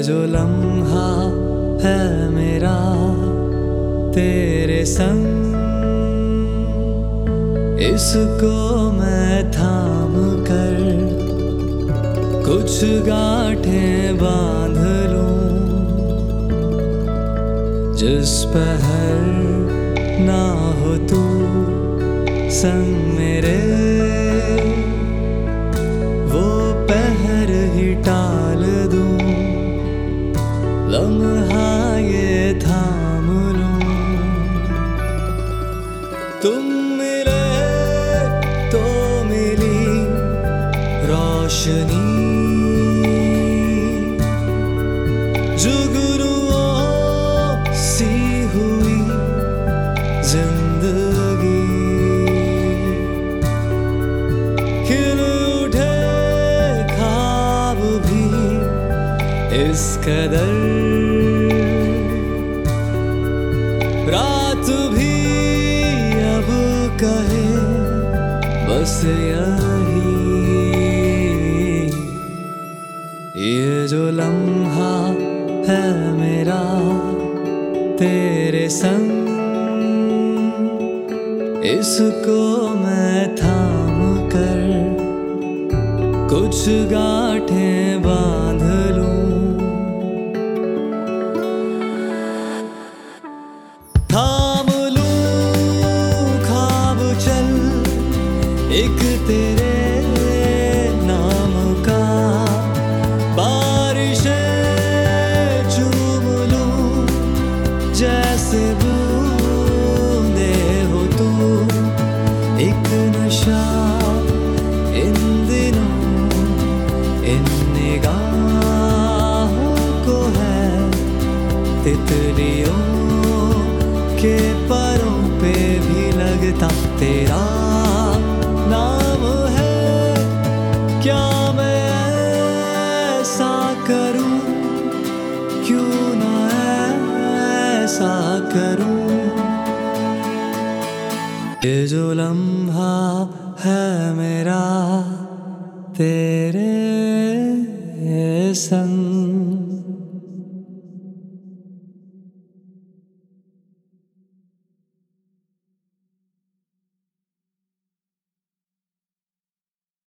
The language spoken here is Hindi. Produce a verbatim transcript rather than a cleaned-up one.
जो लम्हा है मेरा तेरे संग, इसको मैं थाम कर कुछ गांठें बांध लूं। जिस पहर ना हो तू संग मेरे, वो पहर ही टाल दूं, लम्हा ये थाम लूं। तुम मिले तो मिली रोशनी, जुगनुओं सी हुई जिंदगी, खिल उठे ख्वाब भी इस कदर, रात भी अब कहे बस यही। ये जो लम्हा है मेरा तेरे संग, इसको मैं थाम कर कुछ गांठें बांध लूं। थाम लूं ख्वाब चल एक तेरे नाम का, बारिशें चूम लूं जैसे बूंदे हो तू। एक नशा इन दिनों इन निगाहों को है, तितलियों के परों पे भी लगता तेरा नाम है। क्या मैं ऐसा करूं, क्यों ना ऐसा करूं। ये जो लम्हा है मेरा तेरे संग।